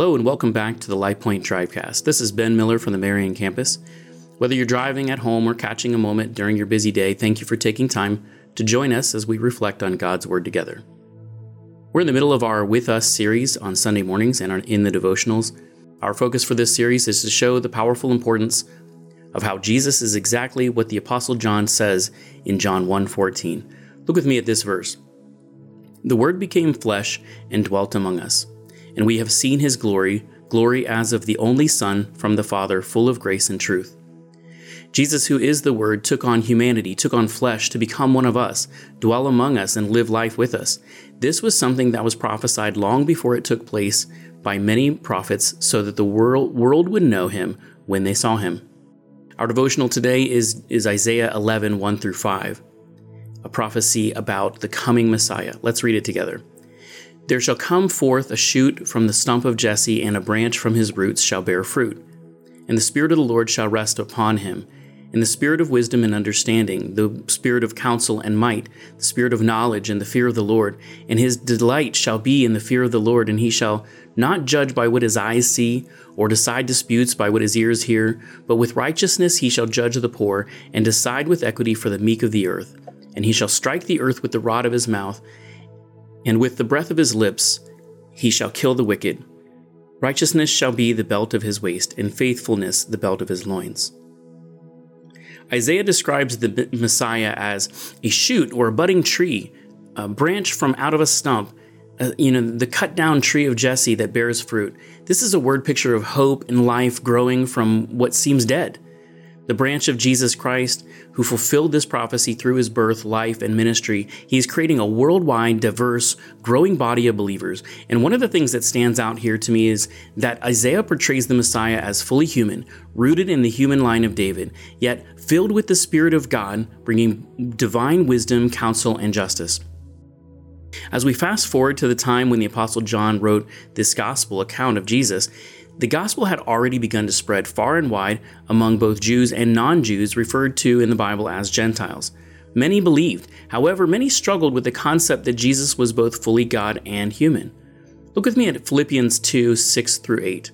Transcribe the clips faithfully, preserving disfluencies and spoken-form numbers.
Hello and welcome back to the LifePoint Drivecast. This is Ben Miller from the Marion campus. Whether you're driving at home or catching a moment during your busy day, thank you for taking time to join us as we reflect on God's Word together. We're in the middle of our With Us series on Sunday mornings and in the devotionals. Our focus for this series is to show the powerful importance of how Jesus is exactly what the Apostle John says in John one fourteen. Look with me at this verse. The Word became flesh and dwelt among us, and we have seen his glory, glory as of the only Son from the Father, full of grace and truth. Jesus, who is the Word, took on humanity, took on flesh to become one of us, dwell among us, and live life with us. This was something that was prophesied long before it took place by many prophets so that the world, world would know him when they saw him. Our devotional today is, is Isaiah eleven, one through five, a prophecy about the coming Messiah. Let's read it together. There shall come forth a shoot from the stump of Jesse, and a branch from his roots shall bear fruit. And the Spirit of the Lord shall rest upon him, and the Spirit of wisdom and understanding, the Spirit of counsel and might, the Spirit of knowledge and the fear of the Lord. And his delight shall be in the fear of the Lord, and he shall not judge by what his eyes see, or decide disputes by what his ears hear, but with righteousness he shall judge the poor, and decide with equity for the meek of the earth. And he shall strike the earth with the rod of his mouth, and with the breath of his lips he shall kill the wicked. Righteousness shall be the belt of his waist, and faithfulness the belt of his loins. Isaiah describes the Messiah as a shoot or a budding tree, a branch from out of a stump, uh, you know, the cut down tree of Jesse that bears fruit. This is a word picture of hope and life growing from what seems dead. The branch of Jesus Christ, who fulfilled this prophecy through his birth, life, and ministry. He is creating a worldwide, diverse, growing body of believers. And one of the things that stands out here to me is that Isaiah portrays the Messiah as fully human, rooted in the human line of David, yet filled with the Spirit of God, bringing divine wisdom, counsel, and justice. As we fast forward to the time when the Apostle John wrote this gospel account of Jesus, the gospel had already begun to spread far and wide among both Jews and non-Jews, referred to in the Bible as Gentiles. Many believed. However, many struggled with the concept that Jesus was both fully God and human. Look with me at Philippians two, six through eight.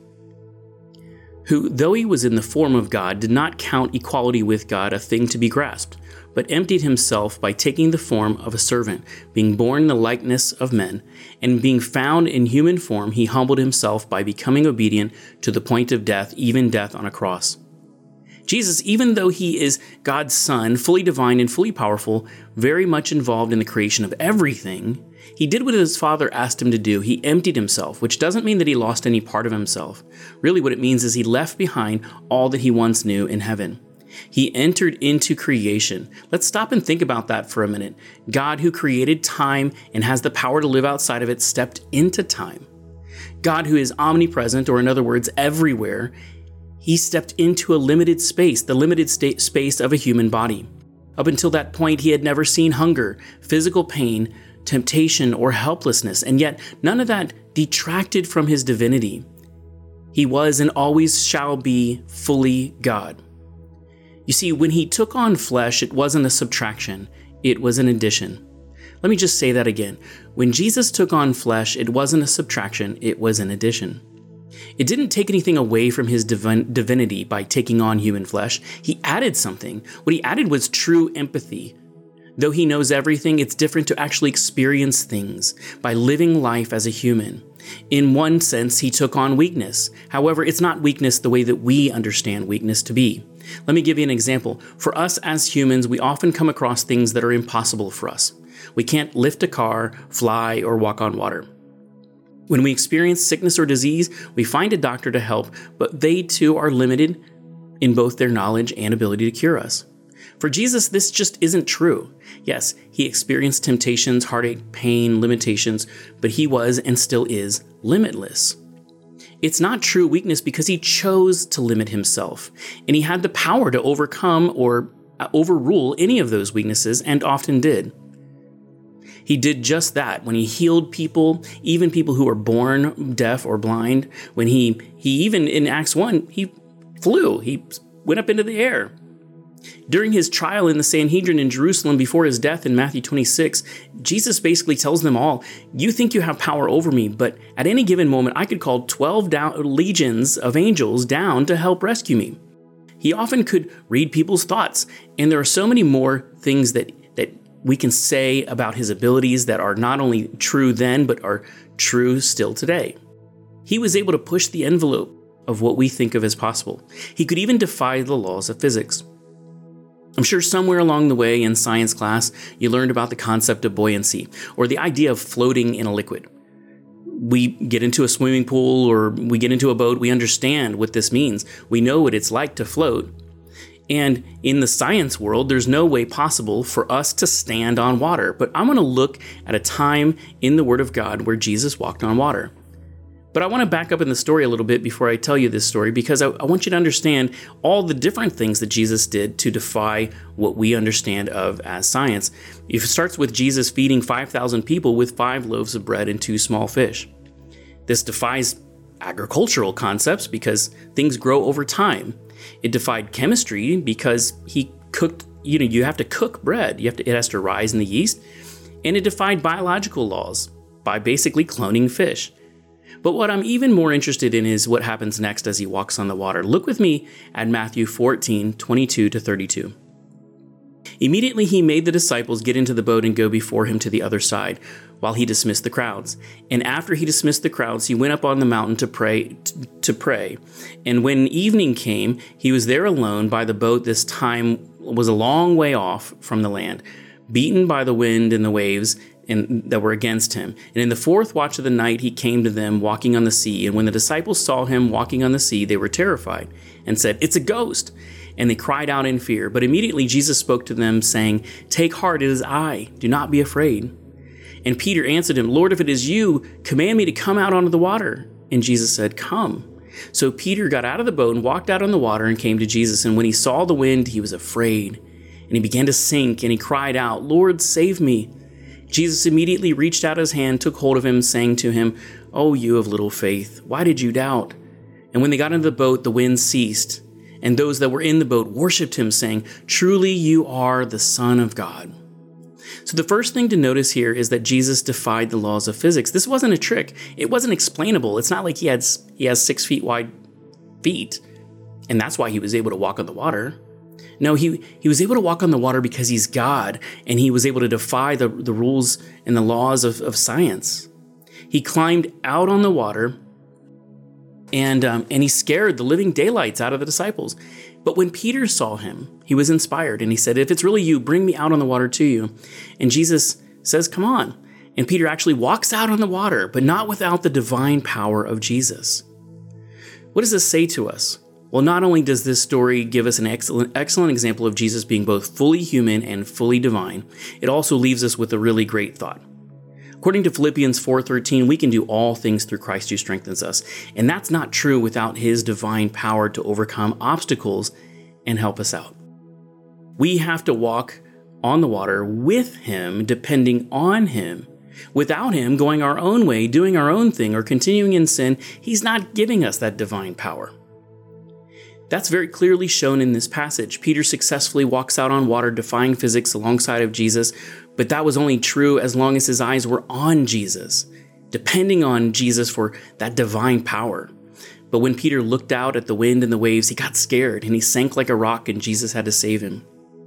Who, though he was in the form of God, did not count equality with God a thing to be grasped, but emptied himself by taking the form of a servant, being born in the likeness of men, and being found in human form, he humbled himself by becoming obedient to the point of death, even death on a cross. Jesus, even though he is God's Son, fully divine and fully powerful, very much involved in the creation of everything, he did what his Father asked him to do. He emptied himself, which doesn't mean that he lost any part of himself. Really, what it means is he left behind all that he once knew in heaven. He entered into creation. Let's stop and think about that for a minute. God, who created time and has the power to live outside of it, stepped into time. God, who is omnipresent, or in other words, everywhere, he stepped into a limited space, the limited state space of a human body. Up until that point, he had never seen hunger, physical pain, temptation, or helplessness, and yet none of that detracted from his divinity. He was and always shall be fully God. You see, when he took on flesh, it wasn't a subtraction, it was an addition. Let me just say that again. When Jesus took on flesh, it wasn't a subtraction, it was an addition. It didn't take anything away from his divin- divinity by taking on human flesh. He added something. What he added was true empathy. Though he knows everything, it's different to actually experience things by living life as a human. In one sense, he took on weakness. However, it's not weakness the way that we understand weakness to be. Let me give you an example. For us as humans, we often come across things that are impossible for us. We can't lift a car, fly, or walk on water. When we experience sickness or disease, we find a doctor to help, but they too are limited in both their knowledge and ability to cure us. For Jesus, this just isn't true. Yes, he experienced temptations, heartache, pain, limitations, but he was and still is limitless. It's not true weakness because he chose to limit himself, and he had the power to overcome or overrule any of those weaknesses, and often did. He did just that when he healed people, even people who were born deaf or blind. When he, he even in Acts one, he flew, he went up into the air. During his trial in the Sanhedrin in Jerusalem before his death in Matthew twenty-six, Jesus basically tells them all, you think you have power over me, but at any given moment I could call twelve down, legions of angels down to help rescue me. He often could read people's thoughts, and there are so many more things that, that we can say about his abilities that are not only true then, but are true still today. He was able to push the envelope of what we think of as possible. He could even defy the laws of physics. I'm sure somewhere along the way in science class, you learned about the concept of buoyancy, or the idea of floating in a liquid. We get into a swimming pool or we get into a boat, we understand what this means. We know what it's like to float. And in the science world, there's no way possible for us to stand on water. But I'm going to look at a time in the Word of God where Jesus walked on water. But I want to back up in the story a little bit before I tell you this story, because I, I want you to understand all the different things that Jesus did to defy what we understand of as science. It starts with Jesus feeding five thousand people with five loaves of bread and two small fish. This defies agricultural concepts because things grow over time. It defied chemistry because he cooked, you know, you have to cook bread. You have to, it has to rise in the yeast. And it defied biological laws by basically cloning fish. But what I'm even more interested in is what happens next as he walks on the water. Look with me at Matthew fourteen, twenty-two to thirty-two. Immediately he made the disciples get into the boat and go before him to the other side, while he dismissed the crowds. And after he dismissed the crowds, he went up on the mountain to pray. To pray. And when evening came, he was there alone by the boat. This time was a long way off from the land, beaten by the wind and the waves, and that were against him. And in the fourth watch of the night, he came to them walking on the sea. And when the disciples saw him walking on the sea, they were terrified and said, "It's a ghost." And they cried out in fear. But immediately Jesus spoke to them, saying, "Take heart, it is I. Do not be afraid." And Peter answered him, "Lord, if it is you, command me to come out onto the water." And Jesus said, "Come." So Peter got out of the boat and walked out on the water and came to Jesus. And when he saw the wind, he was afraid. And he began to sink, and he cried out, "Lord, save me." Jesus immediately reached out his hand, took hold of him, saying to him, "Oh, you of little faith, why did you doubt?" And when they got into the boat, the wind ceased, and those that were in the boat worshipped him, saying, "Truly you are the Son of God." So the first thing to notice here is that Jesus defied the laws of physics. This wasn't a trick. It wasn't explainable. It's not like he had he has six feet wide feet, and that's why he was able to walk on the water. No, he, he was able to walk on the water because he's God, and he was able to defy the, the rules and the laws of, of science. He climbed out on the water, and, um, and he scared the living daylights out of the disciples. But when Peter saw him, he was inspired, and he said, "If it's really you, bring me out on the water to you." And Jesus says, "Come on." And Peter actually walks out on the water, but not without the divine power of Jesus. What does this say to us? Well, not only does this story give us an excellent, excellent example of Jesus being both fully human and fully divine, it also leaves us with a really great thought. According to Philippians four thirteen, we can do all things through Christ who strengthens us. And that's not true without his divine power to overcome obstacles and help us out. We have to walk on the water with him, depending on him. Without him going our own way, doing our own thing, or continuing in sin, he's not giving us that divine power. That's very clearly shown in this passage. Peter successfully walks out on water, defying physics alongside of Jesus, but that was only true as long as his eyes were on Jesus, depending on Jesus for that divine power. But when Peter looked out at the wind and the waves, he got scared and he sank like a rock, and Jesus had to save him.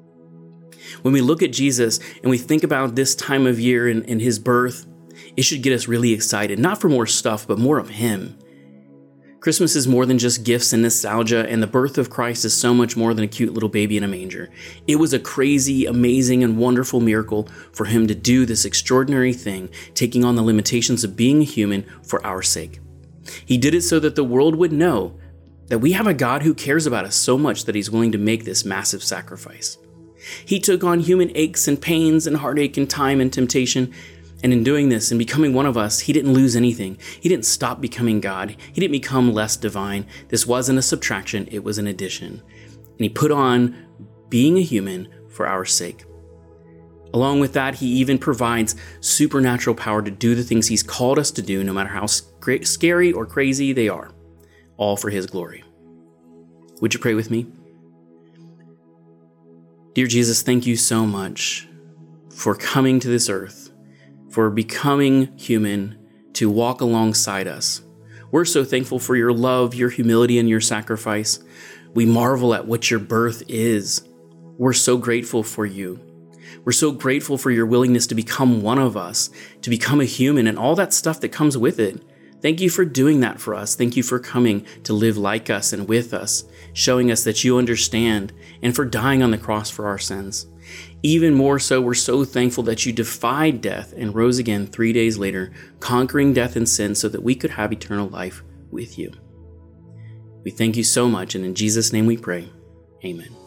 When we look at Jesus and we think about this time of year and, and his birth, it should get us really excited, not for more stuff, but more of him. Christmas is more than just gifts and nostalgia, and the birth of Christ is so much more than a cute little baby in a manger. It was a crazy, amazing, and wonderful miracle for him to do this extraordinary thing, taking on the limitations of being a human for our sake. He did it so that the world would know that we have a God who cares about us so much that he's willing to make this massive sacrifice. He took on human aches and pains and heartache and time and temptation. And in doing this and becoming one of us, he didn't lose anything. He didn't stop becoming God. He didn't become less divine. This wasn't a subtraction, it was an addition. And he put on being a human for our sake. Along with that, he even provides supernatural power to do the things he's called us to do, no matter how scary or crazy they are, all for his glory. Would you pray with me? Dear Jesus, thank you so much for coming to this earth, for becoming human to walk alongside us. We're so thankful for your love, your humility, and your sacrifice. We marvel at what your birth is. We're so grateful for you. We're so grateful for your willingness to become one of us, to become a human, and all that stuff that comes with it. Thank you for doing that for us. Thank you for coming to live like us and with us, showing us that you understand, and for dying on the cross for our sins. Even more so, we're so thankful that you defied death and rose again three days later, conquering death and sin so that we could have eternal life with you. We thank you so much, and in Jesus' name we pray. Amen.